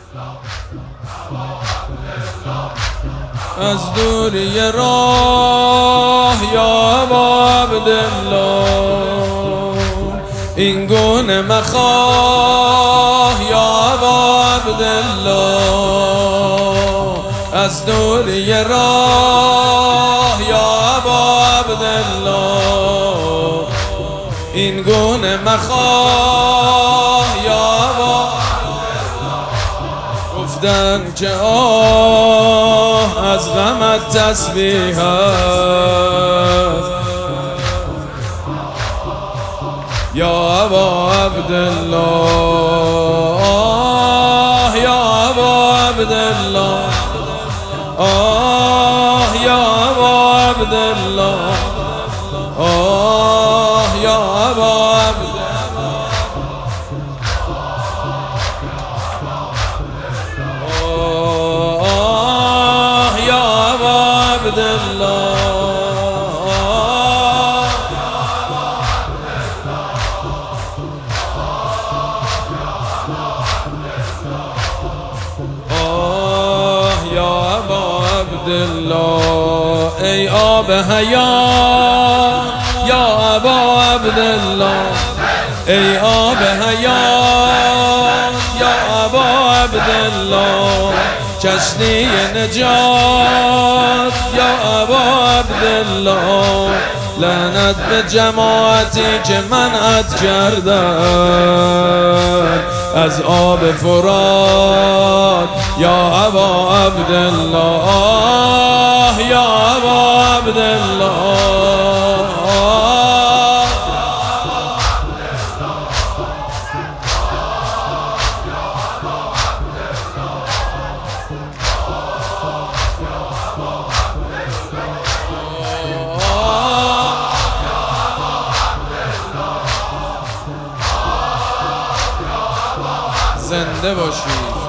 از دوری راه یا ابا عبدالله، این گونه مخواه یا ابا عبدالله. از دوری راه یا ابا عبدالله، این گونه مخواه یا ابا عبدالله. گفتن که آه از غمت تسبیح است یا ابا عبدالله، آه یا ابا عبدالله، آه یا ابا عبدالله، آه یا ابا عبدالله، آه یا ابا عبدالله. ای آب حیات یا ابا عبدالله، ای آب حیات یا ابا عبدالله، کشتی نجات یا ابا عبدالله. لعنت به جماعتی که منعت کردن از آب فرات یا ابا عبدالله، آه یا ابا عبدالله، زنده باشید.